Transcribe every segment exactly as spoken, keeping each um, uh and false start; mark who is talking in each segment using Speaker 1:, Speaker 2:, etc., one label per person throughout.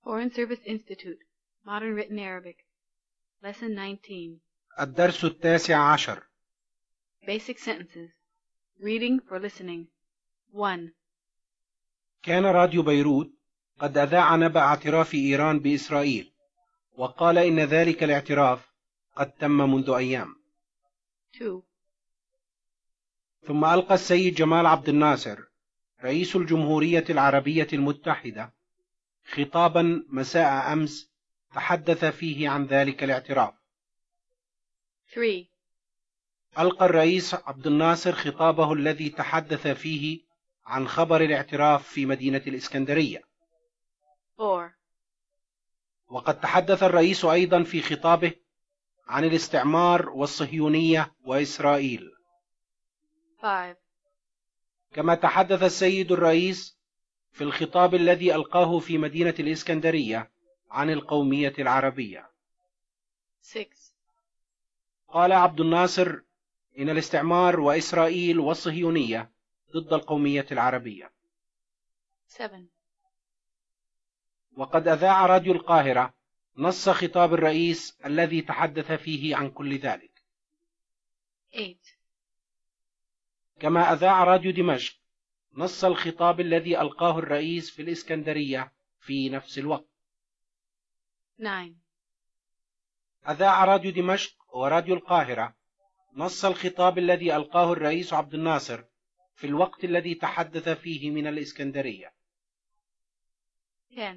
Speaker 1: Foreign Service Institute, Modern Written Arabic, Lesson nineteen.
Speaker 2: الدرس التاسع عشر.
Speaker 1: Basic Sentences. Reading for listening. one.
Speaker 2: كان راديو بيروت قد أذاع نبأ اعتراف إيران بإسرائيل، وقال إن ذلك الاعتراف قد تم منذ أيام.
Speaker 1: two.
Speaker 2: ثم ألقى السيد جمال عبد الناصر رئيس الجمهورية العربية المتحدة خطابا مساء أمس تحدث فيه عن ذلك الاعتراف.
Speaker 1: three.
Speaker 2: ألقى الرئيس عبد الناصر خطابه الذي تحدث فيه عن خبر الاعتراف في مدينة الإسكندرية.
Speaker 1: four.
Speaker 2: وقد تحدث الرئيس أيضا في خطابه عن الاستعمار والصهيونية وإسرائيل.
Speaker 1: five.
Speaker 2: كما تحدث السيد الرئيس في الخطاب الذي ألقاه في مدينة الإسكندرية عن القومية العربية.
Speaker 1: six.
Speaker 2: قال عبد الناصر إن الاستعمار وإسرائيل والصهيونية ضد القومية العربية.
Speaker 1: seven.
Speaker 2: وقد أذاع راديو القاهرة نص خطاب الرئيس الذي تحدث فيه عن كل ذلك.
Speaker 1: eight.
Speaker 2: كما أذاع راديو دمشق نص الخطاب الذي ألقاه الرئيس في الإسكندرية في نفس الوقت.
Speaker 1: nine.
Speaker 2: أذاع راديو دمشق وراديو القاهرة نص الخطاب الذي ألقاه الرئيس عبد الناصر في الوقت الذي تحدث فيه من الإسكندرية.
Speaker 1: ten.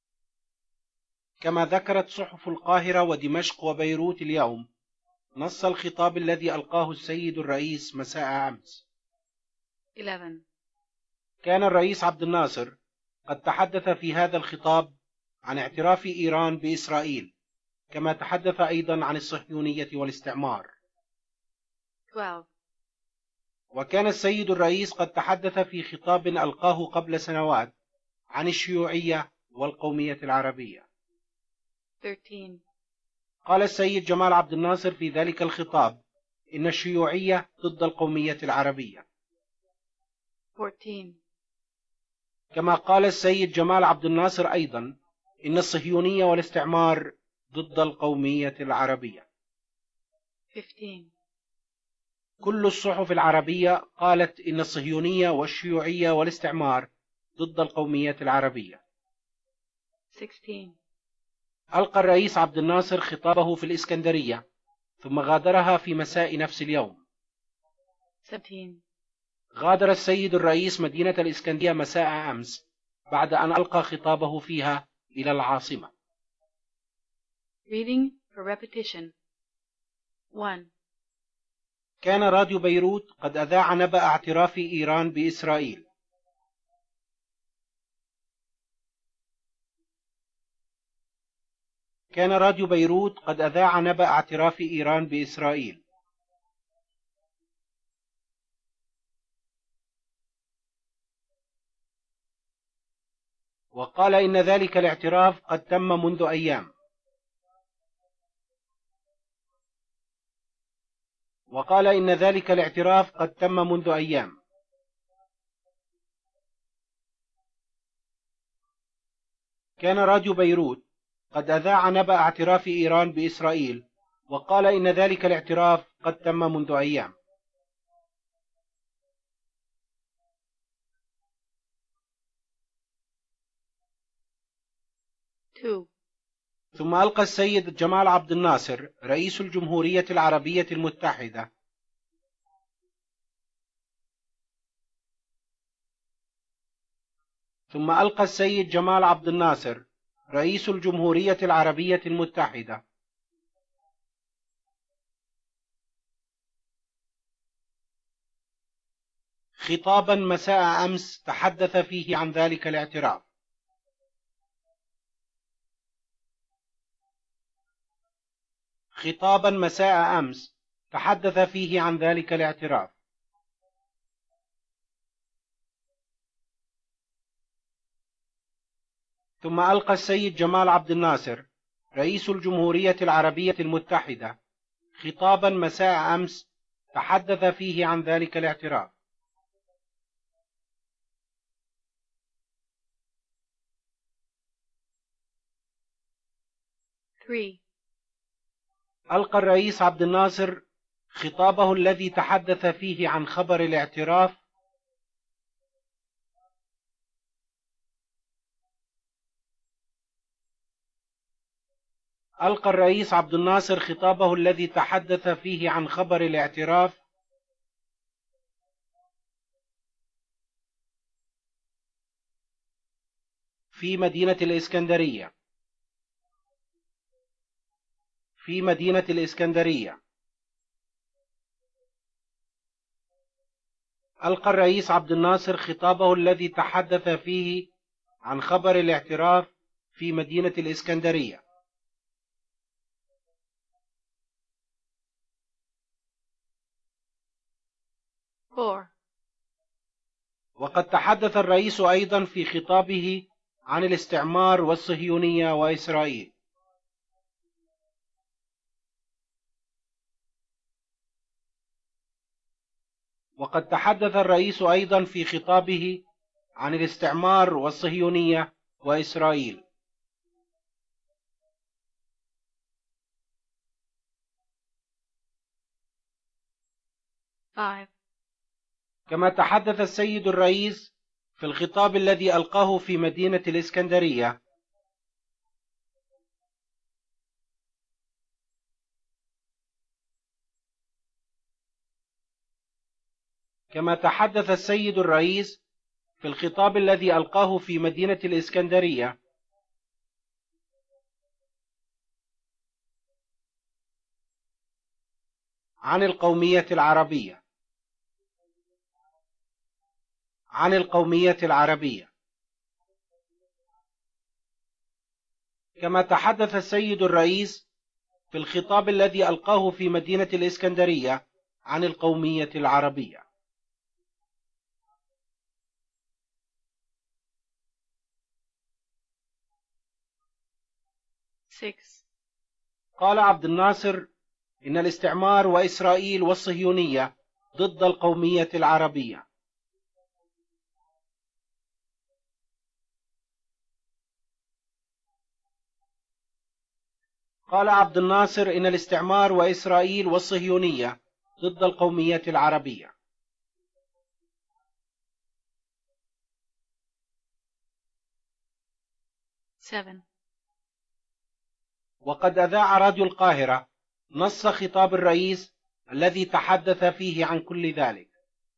Speaker 2: كما ذكرت صحف القاهرة ودمشق وبيروت اليوم نص الخطاب الذي ألقاه السيد الرئيس مساء أمس.
Speaker 1: eleven.
Speaker 2: كان الرئيس عبد الناصر قد تحدث في هذا الخطاب عن اعتراف إيران بإسرائيل، كما تحدث أيضا عن الصهيونية والاستعمار.
Speaker 1: twelve.
Speaker 2: وكان السيد الرئيس قد تحدث في خطاب ألقاه قبل سنوات عن الشيوعية والقومية العربية.
Speaker 1: thirteen.
Speaker 2: قال السيد جمال عبد الناصر في ذلك الخطاب إن الشيوعية ضد القومية العربية.
Speaker 1: fourteen.
Speaker 2: كما قال السيد جمال عبد الناصر أيضا إن الصهيونية والاستعمار ضد القومية العربية.
Speaker 1: fifteen.
Speaker 2: كل الصحف العربية قالت إن الصهيونية والشيوعية والاستعمار ضد القومية العربية.
Speaker 1: sixteen.
Speaker 2: ألقى الرئيس عبد الناصر خطابه في الإسكندرية ثم غادرها في مساء نفس اليوم.
Speaker 1: seventeen.
Speaker 2: غادر السيد الرئيس مدينة الإسكندرية مساء أمس بعد أن ألقى خطابه فيها إلى العاصمة.
Speaker 1: Reading for repetition. one.
Speaker 2: كان راديو بيروت قد أذاع نبأ اعتراف إيران بإسرائيل. كان راديو بيروت قد أذاع نبأ اعتراف إيران بإسرائيل. وقال إن ذلك الاعتراف قد تم منذ أيام. وقال إن ذلك الاعتراف قد تم منذ أيام. كان راديو بيروت قد أذاع نبأ اعتراف إيران بإسرائيل، وقال إن ذلك الاعتراف قد تم منذ أيام.
Speaker 1: two.
Speaker 2: ثم ألقى السيد جمال عبد الناصر رئيس الجمهورية العربية المتحدة ثم ألقى السيد جمال عبد الناصر رئيس الجمهورية العربية المتحدة خطابا مساء أمس تحدث فيه عن ذلك الاعتراف. خطابا مساء أمس تحدث فيه عن ذلك الاعتراف. ثم ألقى السيد جمال عبد الناصر رئيس الجمهورية العربية المتحدة خطابا مساء أمس تحدث فيه عن ذلك الاعتراف.
Speaker 1: three.
Speaker 2: ألقى الرئيس عبد الناصر خطابه الذي تحدث فيه عن خبر الاعتراف ألقى الرئيس عبد الناصر خطابه الذي تحدث فيه عن خبر الاعتراف في مدينة الإسكندرية في مدينة الإسكندرية ألقى الرئيس عبد الناصر خطابه الذي تحدث فيه عن خبر الاعتراف في مدينة الإسكندرية.
Speaker 1: four.
Speaker 2: وقد تحدث الرئيس أيضا في خطابه عن الاستعمار والصهيونية وإسرائيل. وقد تحدث الرئيس أيضا في خطابه عن الاستعمار والصهيونية وإسرائيل.
Speaker 1: five.
Speaker 2: كما تحدث السيد الرئيس في الخطاب الذي ألقاه في مدينة الإسكندرية كما تحدث السيد الرئيس في الخطاب الذي ألقاه في مدينة الإسكندرية عن القومية العربية عن القومية العربية كما تحدث السيد الرئيس في الخطاب الذي ألقاه في مدينة الإسكندرية عن القومية العربية.
Speaker 1: six.
Speaker 2: قال عبد الناصر إن الاستعمار وإسرائيل والصهيونية ضد القومية العربية. قال عبد الناصر إن الاستعمار وإسرائيل والصهيونية ضد القومية العربية.
Speaker 1: seven.
Speaker 2: وقد أذاع راديو القاهرة نص خطاب الرئيس الذي تحدث فيه عن كل ذلك.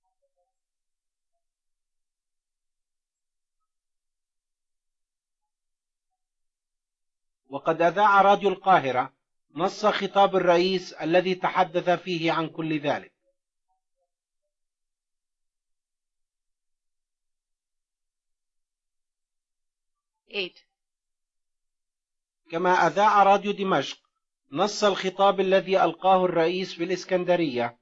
Speaker 2: وقد أذاع راديو القاهرة نص خطاب الرئيس الذي تحدث فيه عن كل ذلك.
Speaker 1: eight.
Speaker 2: كما أذاع راديو دمشق نص الخطاب الذي ألقاه الرئيس في الإسكندرية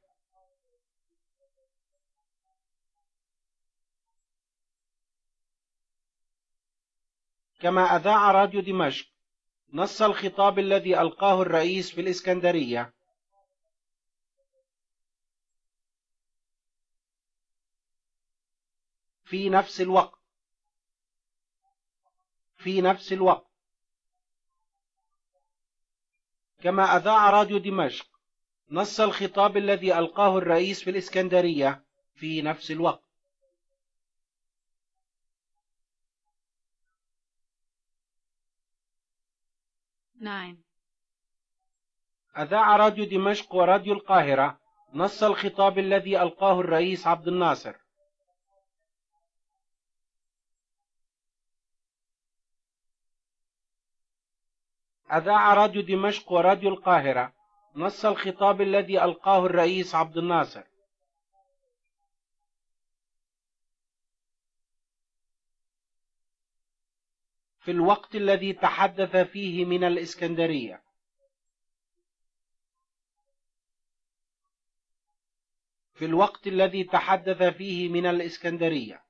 Speaker 2: كما أذاع راديو دمشق نص الخطاب الذي ألقاه الرئيس في الإسكندرية في نفس الوقت في نفس الوقت كما أذاع راديو دمشق نص الخطاب الذي ألقاه الرئيس في الإسكندرية في نفس الوقت.
Speaker 1: nine.
Speaker 2: أذاع راديو دمشق وراديو القاهرة نص الخطاب الذي ألقاه الرئيس عبد الناصر. أذاع راديو دمشق وراديو القاهرة نص الخطاب الذي ألقاه الرئيس عبد الناصر. في الوقت الذي تحدث فيه من الإسكندرية. في الوقت الذي تحدث فيه من الإسكندرية.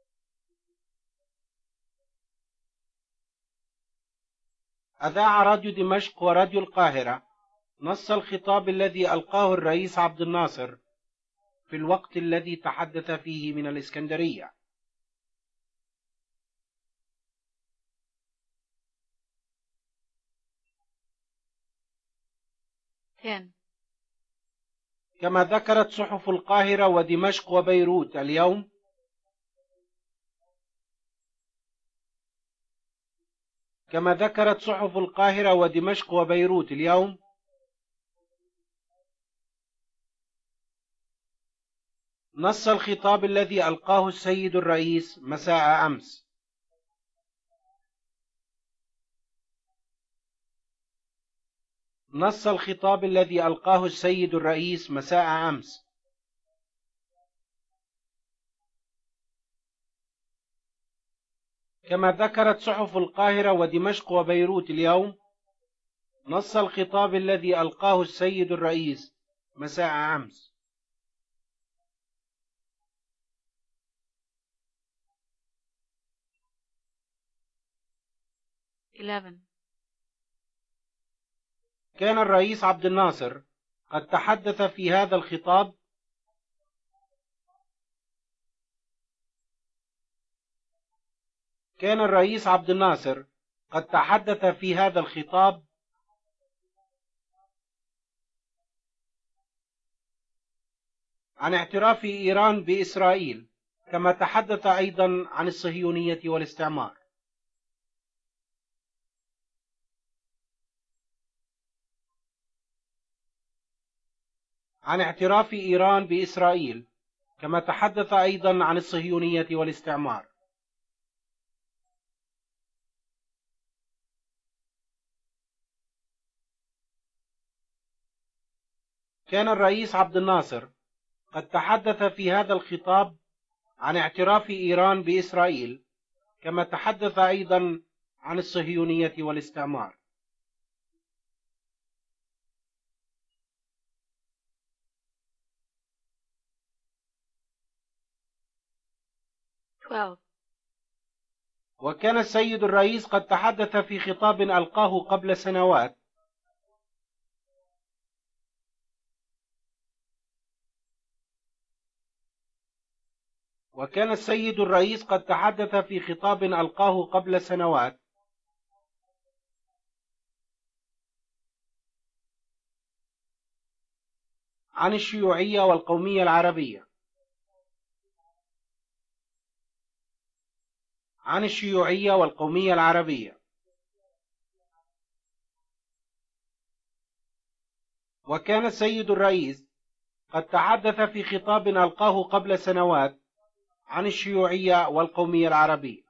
Speaker 2: أذاع راديو دمشق وراديو القاهرة نص الخطاب الذي ألقاه الرئيس عبد الناصر في الوقت الذي تحدث فيه من الإسكندرية.
Speaker 1: ten.
Speaker 2: كما ذكرت صحف القاهرة ودمشق وبيروت اليوم. كما ذكرت صحف القاهرة ودمشق وبيروت اليوم. نص الخطاب الذي ألقاه السيد الرئيس مساء أمس. نص الخطاب الذي ألقاه السيد الرئيس مساء أمس. كما ذكرت صحف القاهرة ودمشق وبيروت اليوم. نص الخطاب الذي ألقاه السيد الرئيس مساء أمس.
Speaker 1: eleven.
Speaker 2: كان الرئيس عبد الناصر قد تحدث في هذا الخطاب كان الرئيس عبد الناصر قد تحدث في هذا الخطاب عن اعتراف إيران بإسرائيل، كما تحدث أيضا عن الصهيونية والاستعمار. عن اعتراف إيران بإسرائيل، كما تحدث أيضا عن الصهيونية والاستعمار. كان الرئيس عبد الناصر قد تحدث في هذا الخطاب عن اعتراف إيران بإسرائيل، كما تحدث أيضا عن الصهيونية والاستعمار.
Speaker 1: twelve.
Speaker 2: وكان السيد الرئيس قد تحدث في خطاب ألقاه قبل سنوات وكان السيد الرئيس قد تحدث في خطاب ألقاه قبل سنوات عن الشيوعية والقومية العربية عن الشيوعية والقومية العربية وكان السيد الرئيس قد تحدث في خطاب ألقاه قبل سنوات عن الشيوعية والقومية العربية.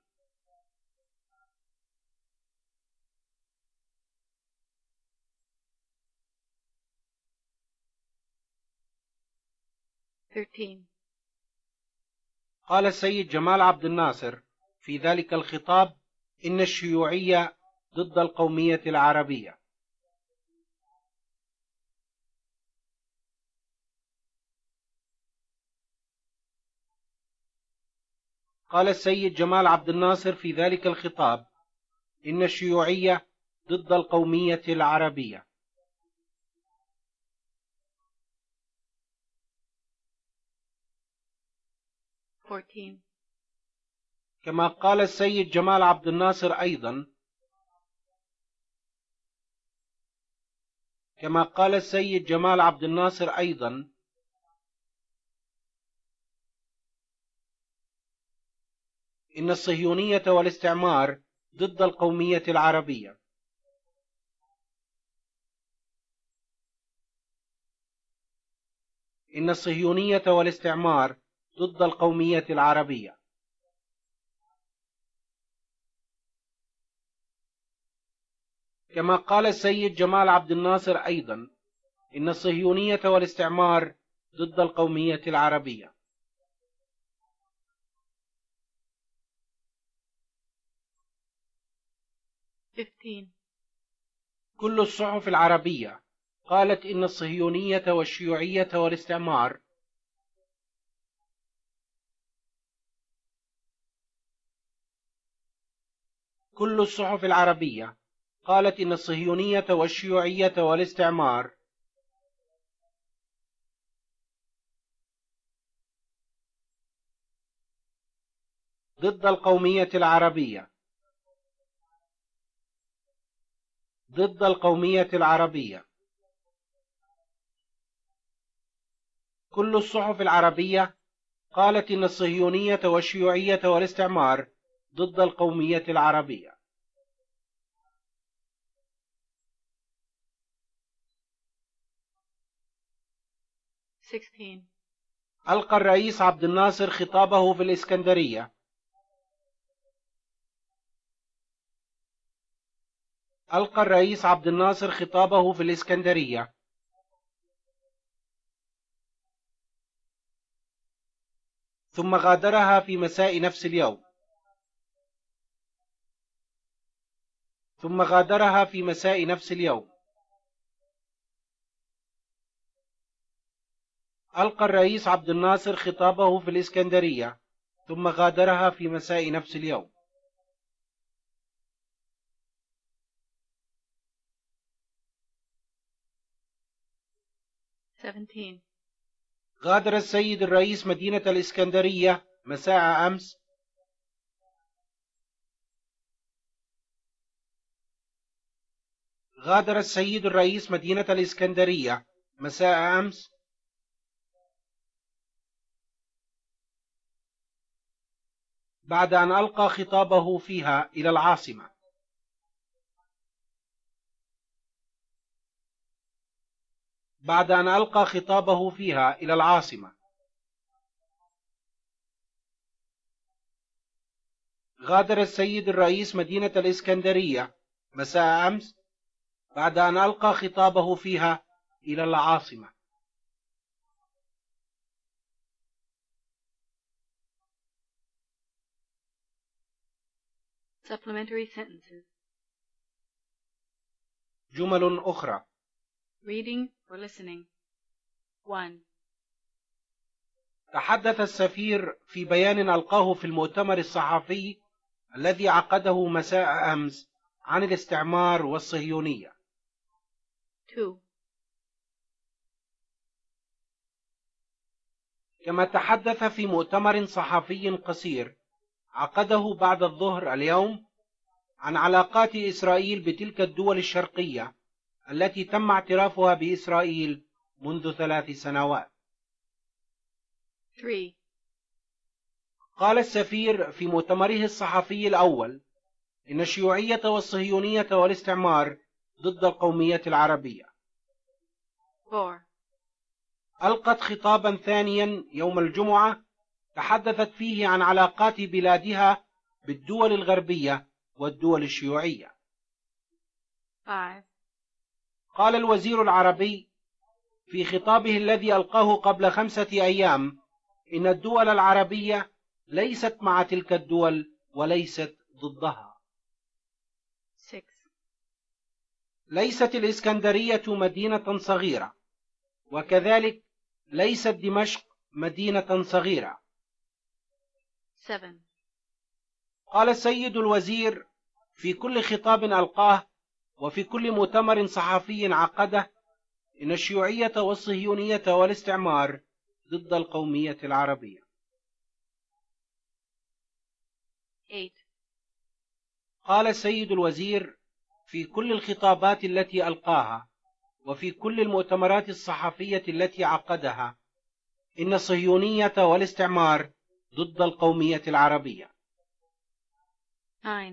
Speaker 1: thirteen.
Speaker 2: قال السيد جمال عبد الناصر في ذلك الخطاب إن الشيوعية ضد القومية العربية. قال السيد جمال عبد الناصر في ذلك الخطاب إن الشيوعية ضد القومية العربية.
Speaker 1: fourteen.
Speaker 2: كما قال السيد جمال عبد الناصر أيضا كما قال السيد جمال عبد الناصر أيضا إن الصهيونية والاستعمار ضد القومية العربية. إن الصهيونية والاستعمار ضد القومية العربية. كما قال السيد جمال عبد الناصر أيضا إن الصهيونية والاستعمار ضد القومية العربية.
Speaker 1: fifteen.
Speaker 2: كل الصحف العربية قالت إن الصهيونية والشيوعية والاستعمار كل الصحف العربية قالت إن الصهيونية والشيوعية والاستعمار ضد القومية العربية ضد القومية العربية. كل الصحف العربية قالت إن الصهيونية والشيوعية والاستعمار ضد القومية العربية.
Speaker 1: sixteen.
Speaker 2: ألقى الرئيس عبد الناصر خطابه في الإسكندرية. ألقى الرئيس عبد الناصر خطابه في الإسكندرية. ثم غادرها في مساء نفس اليوم. ثم غادرها في مساء نفس اليوم. ألقى الرئيس عبد الناصر خطابه في الإسكندرية ثم غادرها في مساء نفس اليوم.
Speaker 1: seventeen.
Speaker 2: غادر السيد الرئيس مدينة الإسكندرية مساء أمس. غادر السيد الرئيس مدينة الإسكندرية مساء أمس بعد أن ألقى خطابه فيها إلى العاصمة. بعد أن ألقى خطابه فيها إلى العاصمة. غادر السيد الرئيس مدينة الإسكندرية مساء أمس بعد أن ألقى خطابه فيها إلى العاصمة.
Speaker 1: Supplementary sentences.
Speaker 2: جمل أخرى.
Speaker 1: Reading or listening. one.
Speaker 2: تحدث السفير في بيان ألقاه في المؤتمر الصحفي الذي عقده مساء أمس عن الاستعمار والصهيونية.
Speaker 1: two.
Speaker 2: كما تحدث في مؤتمر صحفي قصير عقده بعد الظهر اليوم عن علاقات إسرائيل بتلك الدول الشرقية التي تم اعترافها بإسرائيل منذ ثلاث سنوات.
Speaker 1: three.
Speaker 2: قال السفير في مؤتمره الصحفي الأول إن الشيوعية والصهيونية والاستعمار ضد القومية العربية.
Speaker 1: four.
Speaker 2: ألقت خطابا ثانيا يوم الجمعة تحدثت فيه عن علاقات بلادها بالدول الغربية والدول الشيوعية.
Speaker 1: five.
Speaker 2: قال الوزير العربي في خطابه الذي ألقاه قبل خمسة أيام إن الدول العربية ليست مع تلك الدول وليست ضدها.
Speaker 1: six.
Speaker 2: ليست الإسكندرية مدينة صغيرة، وكذلك ليست دمشق مدينة صغيرة.
Speaker 1: seven.
Speaker 2: قال السيد الوزير في كل خطاب ألقاه وفي كل مؤتمر صحفي عقده إن الشيوعية والصهيونية والاستعمار ضد القومية العربية.
Speaker 1: eight.
Speaker 2: قال السيد الوزير في كل الخطابات التي ألقاها وفي كل المؤتمرات الصحفية التي عقدها إن الصهيونية والاستعمار ضد القومية العربية.
Speaker 1: nine.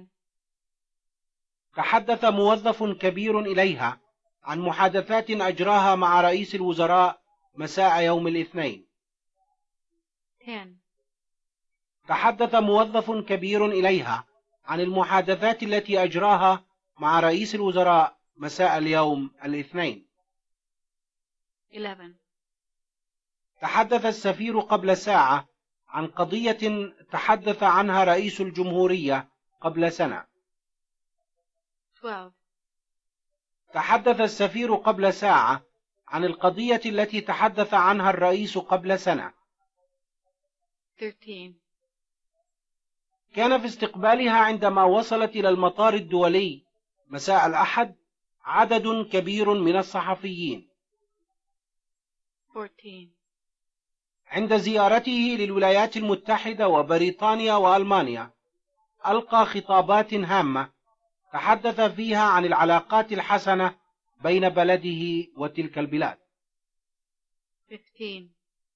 Speaker 2: تحدث موظف كبير إليها عن محادثات أجراها مع رئيس الوزراء مساء يوم الاثنين.
Speaker 1: ten.
Speaker 2: تحدث موظف كبير إليها عن المحادثات التي أجراها مع رئيس الوزراء مساء اليوم الاثنين.
Speaker 1: eleven.
Speaker 2: تحدث السفير قبل ساعة عن قضية تحدث عنها رئيس الجمهورية قبل سنة.
Speaker 1: twelve.
Speaker 2: تحدث السفير قبل ساعة عن القضية التي تحدث عنها الرئيس قبل سنة.
Speaker 1: thirteen.
Speaker 2: كان في استقبالها عندما وصلت إلى المطار الدولي مساء الأحد عدد كبير من الصحفيين.
Speaker 1: fourteen.
Speaker 2: عند زيارته للولايات المتحدة وبريطانيا وألمانيا ألقى خطابات هامة تحدث فيها عن العلاقات الحسنة بين بلده وتلك البلاد.
Speaker 1: fifteen.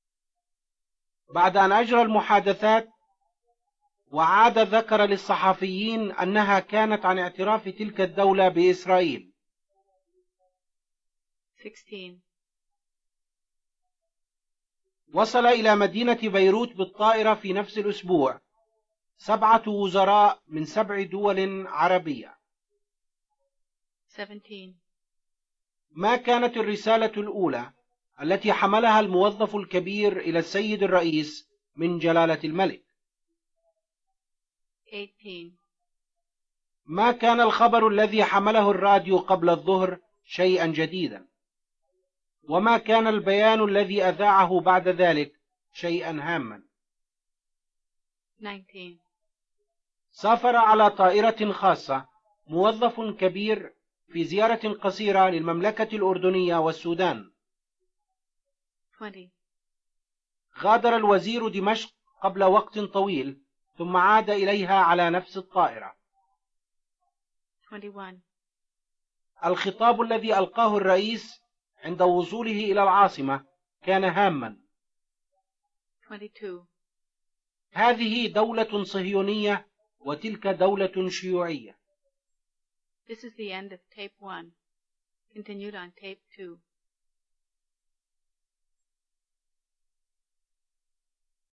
Speaker 2: بعد أن أجرى المحادثات وعاد ذكر للصحفيين أنها كانت عن اعتراف تلك الدولة بإسرائيل.
Speaker 1: sixteen.
Speaker 2: وصل إلى مدينة بيروت بالطائرة في نفس الأسبوع سبعة وزراء من سبع دول عربية.
Speaker 1: seventeen.
Speaker 2: ما كانت الرسالة الأولى التي حملها الموظف الكبير إلى السيد الرئيس من جلالة الملك؟
Speaker 1: eighteen.
Speaker 2: ما كان الخبر الذي حمله الراديو قبل الظهر شيئا جديدا؟ وما كان البيان الذي أذاعه بعد ذلك شيئا هاما؟
Speaker 1: nineteen.
Speaker 2: سافر على طائرة خاصة موظف كبير في زيارة قصيرة للمملكة الأردنية والسودان.
Speaker 1: twenty.
Speaker 2: غادر الوزير دمشق قبل وقت طويل ثم عاد إليها على نفس الطائرة.
Speaker 1: twenty-one.
Speaker 2: الخطاب الذي ألقاه الرئيس عند وصوله إلى العاصمة كان هاما.
Speaker 1: twenty-two.
Speaker 2: هذه دولة صهيونية وتلك دولة شيوعية.
Speaker 1: This is the end of tape one. Continued on tape two.